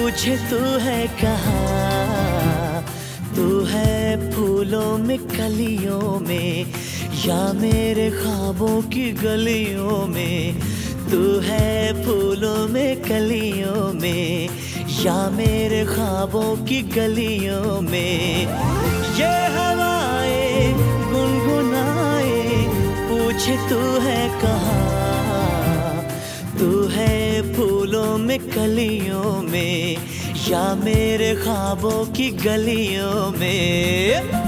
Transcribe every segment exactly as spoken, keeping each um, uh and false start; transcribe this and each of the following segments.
पूछे तू है कहाँ, तू है फूलों में कलियों में या मेरे ख्वाबों की गलियों में। तू है फूलों में कलियों में या मेरे ख्वाबों की गलियों में। ये हवाएं गुनगुनाए पूछे तू है कहाँ, तू है फूलों में कलियों में या मेरे ख्वाबों की गलियों में।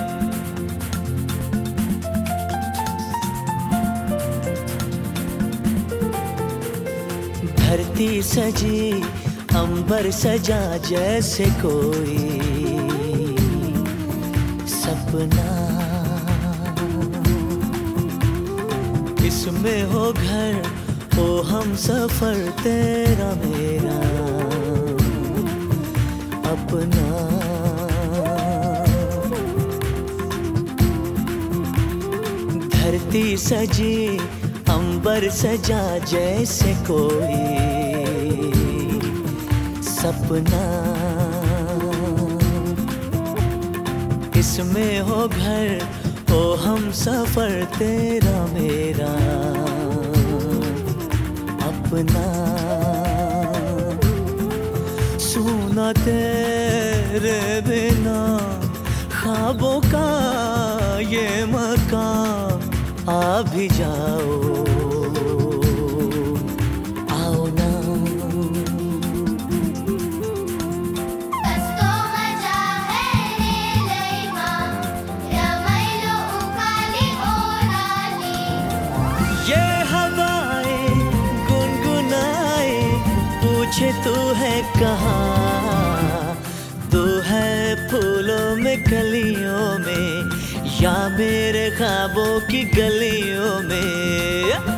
धरती सजी अंबर सजा जैसे कोई सपना, इसमें हो घर ओ हम सफर तेरा मेरा अपना। धरती सजी अंबर सजा जैसे कोई सपना, इसमें हो घर ओ हम सफर तेरा मेरा अपना। सुना तेरे बिना ख्वाबों का ये मकान, आ भी जाओ आओ ना। ये हवाएं गुनगुनाए पूछे तू है कहाँ, तू है फूलों में कलियों में या मेरे ख्वाबों की गलियों में।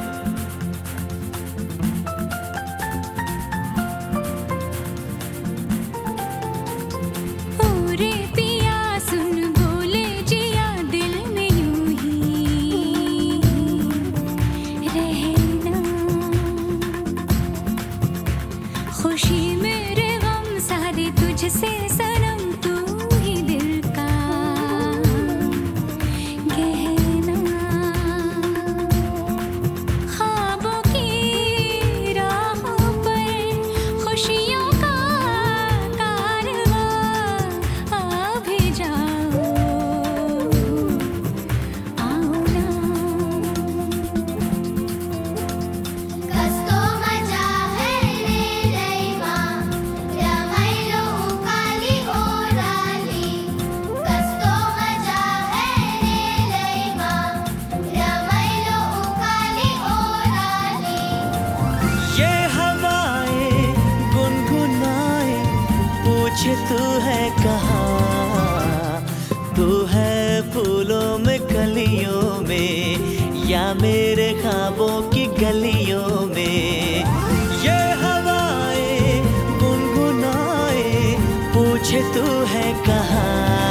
खुशी मेरे गम सारे तुझसे सनम, तू ही दिल का गहना। ख्वाबों की राहों पर खुशियों का कारवां, आ भी जाओ आओ ना। पूछे तू है कहाँ, तू है फूलों में कलियों में या मेरे ख्वाबों की गलियों में। ये हवाएं गुनगुनाए पूछे तू है कहाँ।